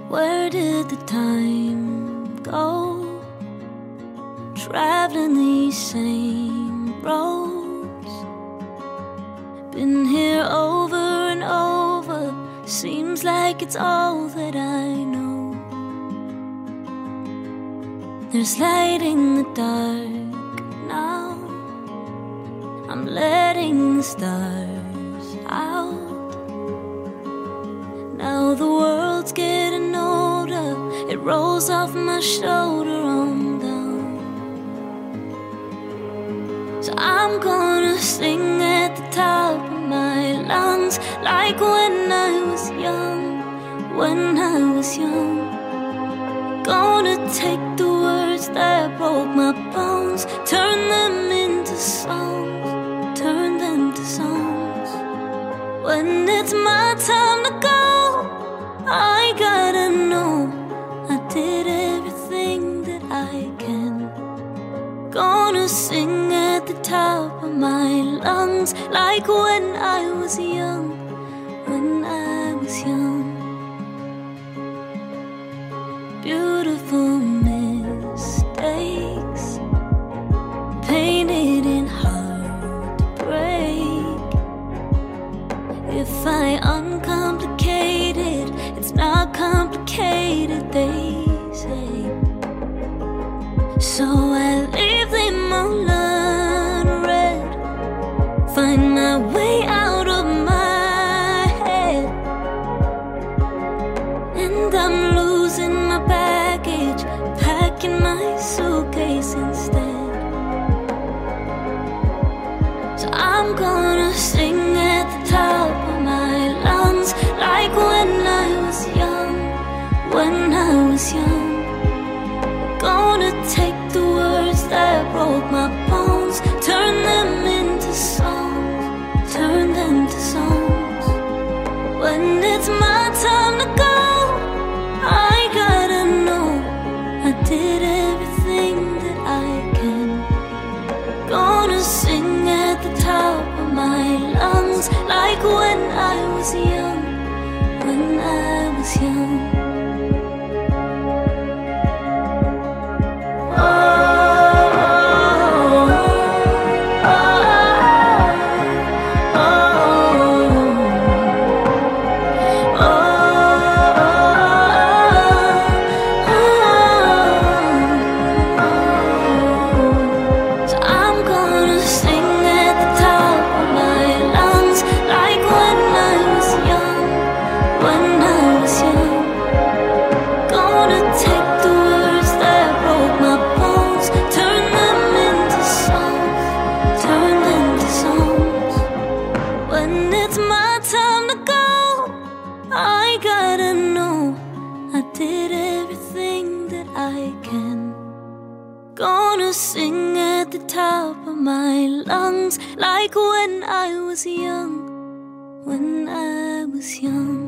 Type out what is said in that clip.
Where did the time go? Traveling these same roads. Been here over and over. Seems like it's all that I know. There's light in the dark now. I'm letting the stars out. Now the world's getting older. It rolls off my shoulder on down. So I'm gonna sing at the top of my lungs, like when I was young, when I was young. Gonna take the words that broke my bones, turn them into songs, turn them to songs. When it's my time to go, I gotta know I did everything that I can. Gonna sing at the top of my lungs, like when I was young, when I was young. Beautiful mistakes, painted in heartbreak. If I uncomplicate it, it's not complicated, they say. So I leave them all unread, find my way out of my head. And I'm losing my baggage, packing my suitcase instead. So I'm gonna sing at the top of my lungs, like when I was young, when I was young. Gonna take the words that broke my bones, turn them into songs, turn them to songs. When it's my time to go, I gotta know I did everything that I can. Gonna sing at the top of my lungs, like when I was young, when I was young. Gonna sing at the top of my lungs, like when I was young, when I was young.